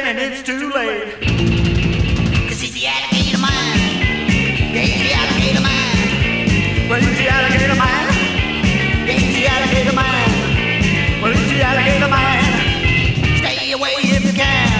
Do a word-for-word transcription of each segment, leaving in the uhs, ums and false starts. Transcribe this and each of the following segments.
and it's too late. Cause he's the alligator man. Yeah, he's the alligator man. Well, he's the alligator man. Yeah, he's the alligator man. Well, he's the alligator man. Stay away if you can.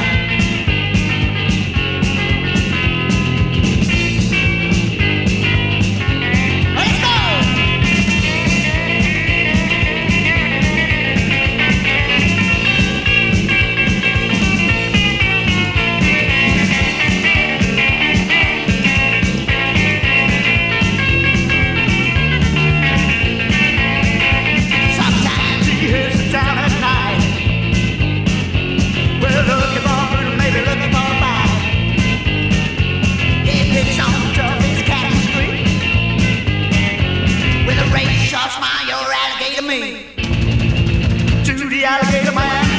Alligator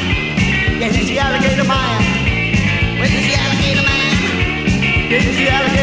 man, yeah, he's the alligator man. Where's the alligator man? Yeah, he's the alligator